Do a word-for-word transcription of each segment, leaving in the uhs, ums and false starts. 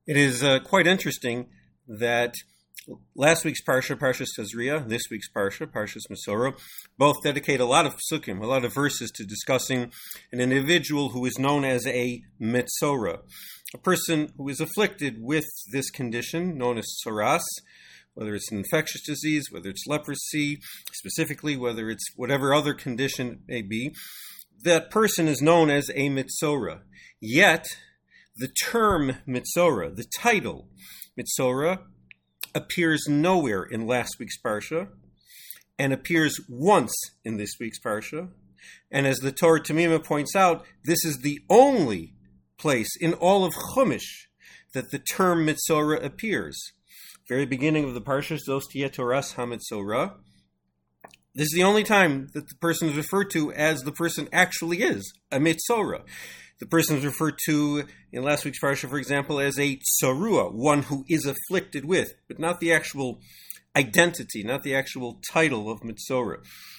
It is uh, quite interesting that last week's Parsha, Parshas Tazria, this week's Parsha, Parshas Mesorah, both dedicate a lot of psukim, a lot of verses to discussing an individual who is known as a Metzora, a person who is afflicted with this condition known as tsaras, whether it's an infectious disease, whether it's leprosy, specifically, whether it's whatever other condition it may be. That person is known as a Metzora. Yet, the term Metzora, the title Metzora, appears nowhere in last week's Parsha and appears once in this week's Parsha. And as the Torah Tamima points out, this is the only place in all of Chumash that the term Metzora appears. Very beginning of the Parsha, Zos Tiyeh Toras HaMetzora. This is the only time that the person is referred to as the person actually is, a Metzora. The person is referred to in last week's Parsha, for example, as a Tsarua, one who is afflicted with, but not the actual identity, not the actual title of Metzora.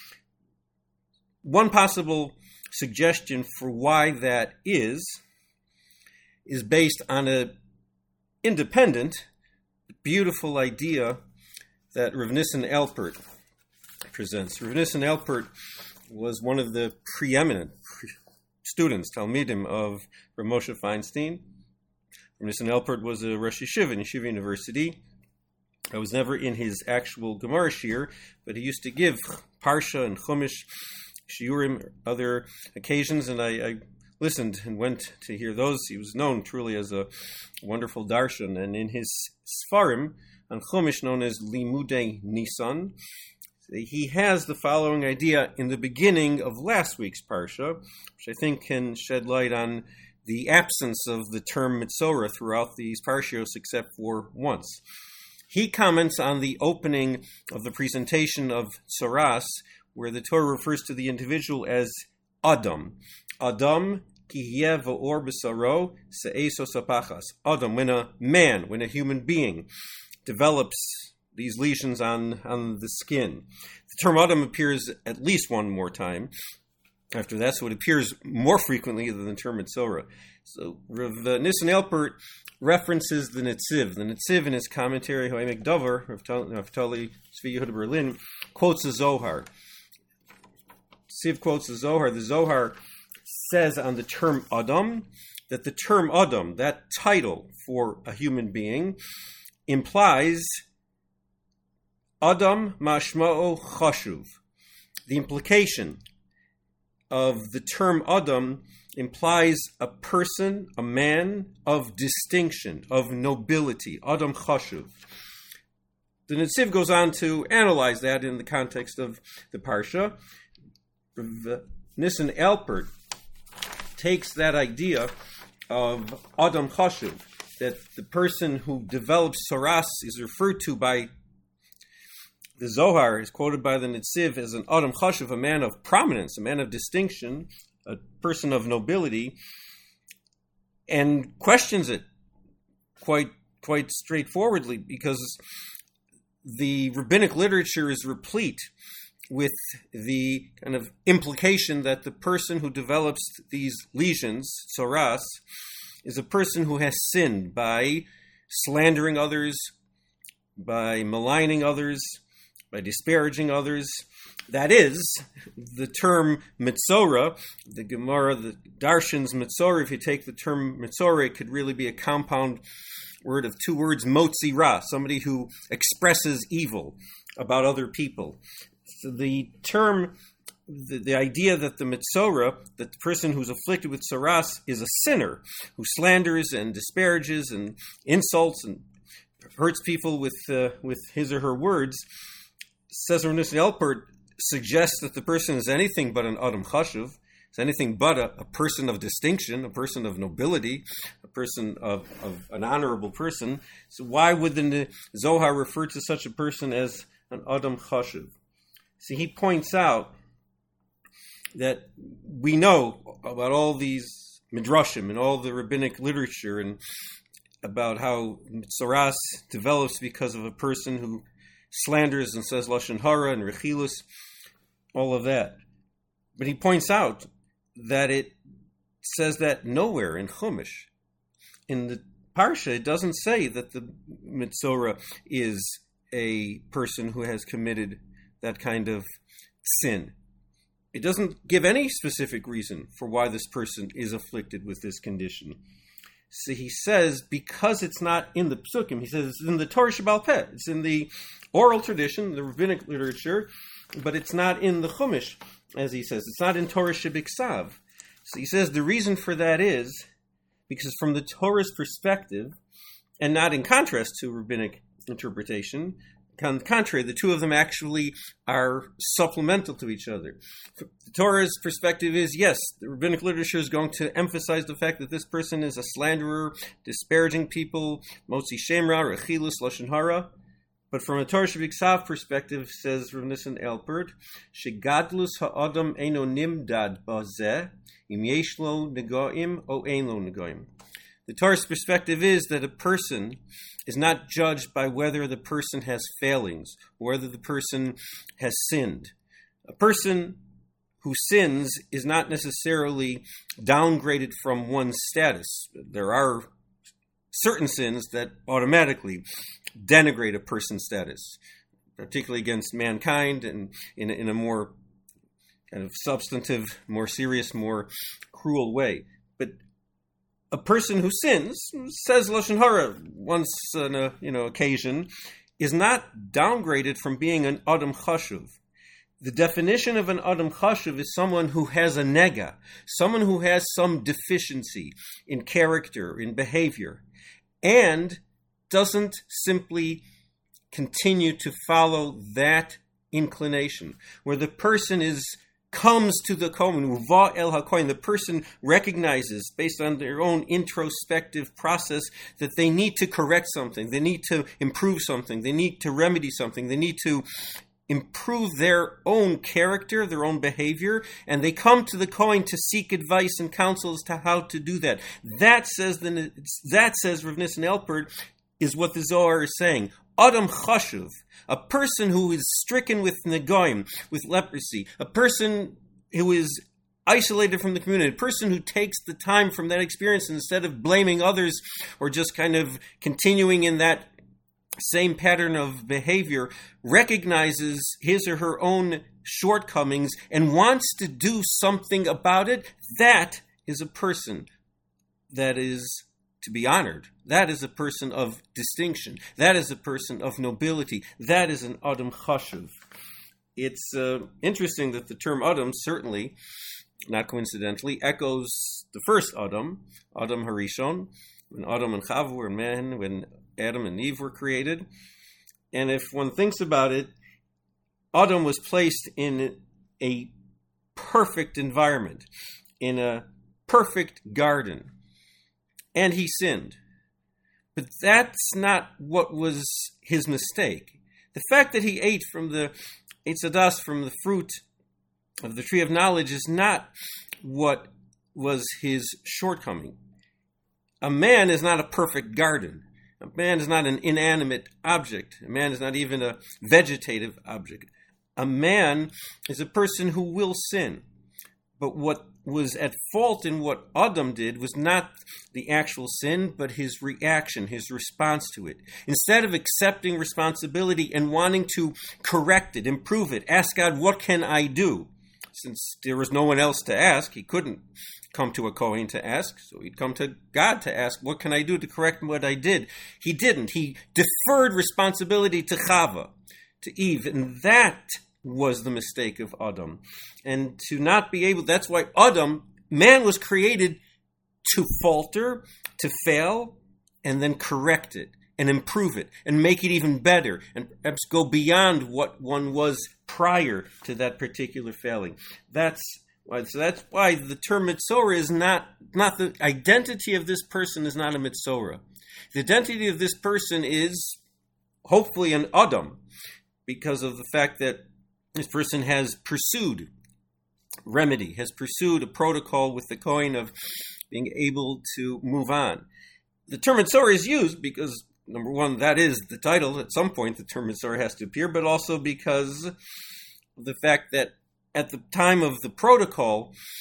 One possible suggestion for why that is, is based on an independent, beautiful idea that Rav Nissen Alpert presents. Rav Nissen Alpert was one of the preeminent pre- students, Talmidim, of Rav Moshe Feinstein. Rav Nissen Alpert was a Rosh Yeshiva in Yeshiva University. I was never in his actual Gemara Shir, but he used to give Parsha and Chumash, Shiurim, other occasions, and I, I listened and went to hear those. He was known truly as a wonderful darshan, and in his Sfarim on Chumash, known as Limudei Nisan, he has the following idea in the beginning of last week's Parsha, which I think can shed light on the absence of the term Metzora throughout these Parshios except for once. He comments on the opening of the presentation of Tsaras, where the Torah refers to the individual as Adam. Adam ki yeh v'or b'saro se'eso sapachas. Adam, when a man, when a human being develops these lesions on, on the skin. The term Adam appears at least one more time after that, so it appears more frequently than the term Metzora. So Rav Nissen Alpert references the Netziv. The Netziv in his commentary, Ho'emek Dover, Naftali Tzvi Yehuda Berlin, quotes the Zohar. Netziv quotes the Zohar. The Zohar says on the term Adam that the term Adam, that title for a human being, implies Adam mashma'o chashuv. The implication of the term Adam implies a person, a man of distinction, of nobility. Adam chashuv. The Netziv goes on to analyze that in the context of the Parsha. Nissen Alpert takes that idea of Adam chashuv, that the person who develops tsaras is referred to by the Zohar, is quoted by the Netziv as an Adam Chashuv, a man of prominence, a man of distinction, a person of nobility, and questions it quite quite straightforwardly because the rabbinic literature is replete with the kind of implication that the person who develops these lesions, tsaras, is a person who has sinned by slandering others, by maligning others, by disparaging others. That is, the term Metzora, the Gemara, the Darshan's Metzora, if you take the term Metzora, it could really be a compound word of two words, Motzi Ra, somebody who expresses evil about other people. So the term, the, the idea that the Metzora, that the person who's afflicted with tsaras is a sinner, who slanders and disparages and insults and hurts people with uh, with his or her words, says Rav Nissen Alpert, suggests that the person is anything but an Adam Chashuv, is anything but a, a person of distinction, a person of nobility, a person of, of an honorable person. So why would the Zohar refer to such a person as an Adam Chashuv? See, he points out that we know about all these midrashim and all the rabbinic literature and about how tsaras develops because of a person who slanders and says lashon hara and rechilus, all of that. But he points out that it says that nowhere in Chumash, in the Parsha, it doesn't say that the Mitzora is a person who has committed that kind of sin. It doesn't give any specific reason for why this person is afflicted with this condition. So he says, because it's not in the Psukim, he says it's in the Torah Shebaal Peh, it's in the oral tradition, the rabbinic literature, but it's not in the Chumash, as he says. It's not in Torah Shebiksav. So he says the reason for that is because from the Torah's perspective, and not in contrast to rabbinic interpretation, on the contrary, the two of them actually are supplemental to each other. The Torah's perspective is, yes, the rabbinic literature is going to emphasize the fact that this person is a slanderer, disparaging people, motzi shem ra, rechilus, lashon hara. But from a Torah Shebiksav perspective, says Rav Nissen Alpert, shegadlus ha'adam eino nimdad bazeh, im yesh lo negoim o ein lo negoim. The Torah's perspective is that a person is not judged by whether the person has failings, or whether the person has sinned. A person who sins is not necessarily downgraded from one's status. There are certain sins that automatically denigrate a person's status, particularly against mankind and in, in a more kind of substantive, more serious, more cruel way. But a person who sins, says Lashon Hara once on a you know occasion, is not downgraded from being an Adam Chashuv. The definition of an Adam Chashuv is someone who has a nega, someone who has some deficiency in character, in behavior, and doesn't simply continue to follow that inclination, where the person is comes to the Kohen, uva el hakohen, the person recognizes, based on their own introspective process, that they need to correct something, they need to improve something, they need to remedy something, they need to improve their own character, their own behavior, and they come to the Kohen to seek advice and counsel as to how to do that. That says, the, that says Rav Nissen Alpert, is what the Zohar is saying. Adam Chashuv, a person who is stricken with negoim, with leprosy, a person who is isolated from the community, a person who takes the time from that experience and instead of blaming others or just kind of continuing in that same pattern of behavior, recognizes his or her own shortcomings and wants to do something about it. That is a person that is to be honored. That is a person of distinction. That is a person of nobility. That is an Adam Chashuv. It's uh, interesting that the term Adam, certainly, not coincidentally, echoes the first Adam, Adam Harishon, when Adam and Chava were men, when Adam and Eve were created. And if one thinks about it, Adam was placed in a perfect environment, in a perfect garden, and he sinned. But that's not what was his mistake. The fact that he ate from the Eitz Hadas, from the fruit of the tree of knowledge, is not what was his shortcoming. A man is not a perfect garden. A man is not an inanimate object. A man is not even a vegetative object. A man is a person who will sin. But what was at fault in what Adam did was not the actual sin, but his reaction, his response to it. Instead of accepting responsibility and wanting to correct it, improve it, ask God, what can I do? Since there was no one else to ask, he couldn't come to a Kohen to ask, so he'd come to God to ask, what can I do to correct what I did? He didn't. He deferred responsibility to Chava, to Eve, and that was the mistake of Adam. And to not be able, that's why Adam, man was created to falter, to fail, and then correct it, and improve it, and make it even better, and perhaps go beyond what one was prior to that particular failing. That's why, so that's why the term Mitzorah is not, not the identity of this person is not a Mitzorah. The identity of this person is hopefully an Adam, because of the fact that this person has pursued remedy, has pursued a protocol with the Kohen of being able to move on. The term Mitzorah is used because, number one, that is the title. At some point, the term Mitzorah has to appear, but also because of the fact that at the time of the protocol,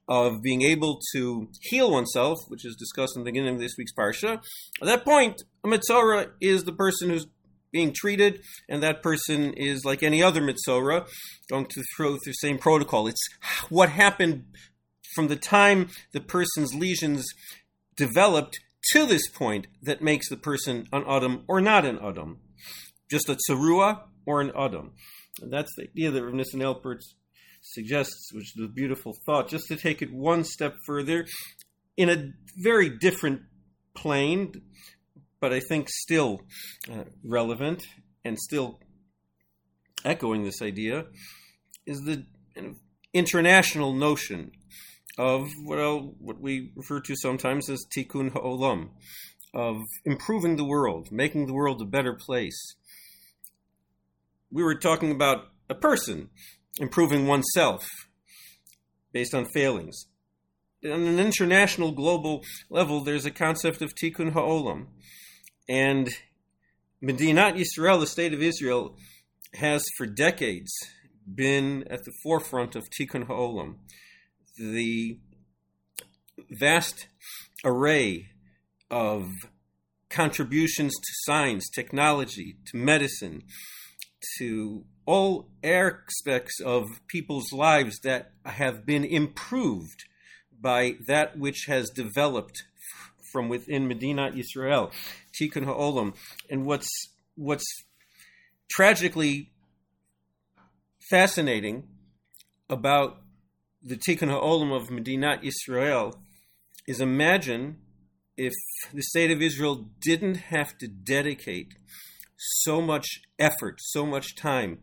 of being able to heal oneself, which is discussed in the beginning of this week's parsha. At that point, a Metzora is the person who's being treated, and that person is like any other Metzora, going to throw through the same protocol. It's what happened from the time the person's lesions developed to this point that makes the person an Adam or not an Adam. Just a Tzarua or an Adam. And that's the idea that Rav Nissen Alpert suggests, which is a beautiful thought, just to take it one step further in a very different plane, but I think still uh, relevant and still echoing this idea, is the international notion of what, I'll, what we refer to sometimes as tikkun ha'olam, of improving the world, making the world a better place. We were talking about a person improving oneself based on failings. On an international, global level, there's a concept of tikkun ha'olam. And Medinat Yisrael, the state of Israel, has for decades been at the forefront of tikkun ha'olam. The vast array of contributions to science, technology, to medicine, to all aspects of people's lives that have been improved by that which has developed from within Medinat Yisrael, Tikkun Ha'olam. And what's what's tragically fascinating about the Tikkun Ha'olam of Medinat Yisrael is, imagine if the state of Israel didn't have to dedicate so much effort, so much time,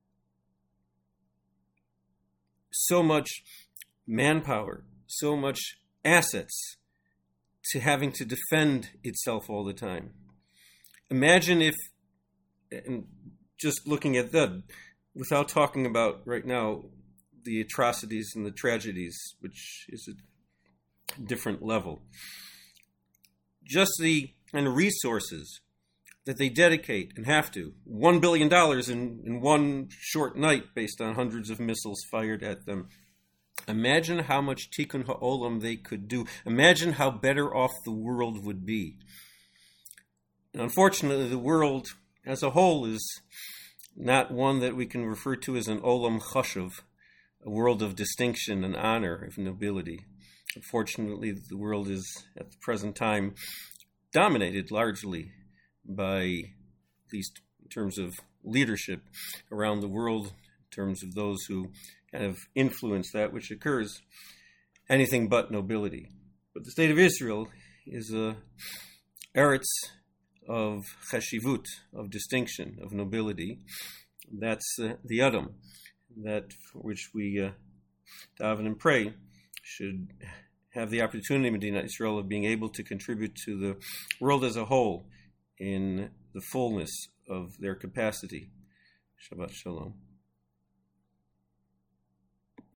so much manpower, so much assets to having to defend itself all the time. Imagine if, and just looking at that, without talking about right now the atrocities and the tragedies, which is a different level, just the and resources that they dedicate and have to, one billion dollars in, in one short night based on hundreds of missiles fired at them. Imagine how much tikkun ha'olam they could do. Imagine how better off the world would be. And unfortunately, the world as a whole is not one that we can refer to as an olam chashuv, a world of distinction and honor, of nobility. Unfortunately, the world is, at the present time, dominated largely by, at least in terms of leadership around the world, in terms of those who kind of influence that which occurs, anything but nobility. But the state of Israel is a eretz of chashivut, of distinction, of nobility. That's uh, the Adam, that for which we uh, daven and pray should have the opportunity, Medinat Yisrael, of being able to contribute to the world as a whole in the fullness of their capacity. Shabbat Shalom.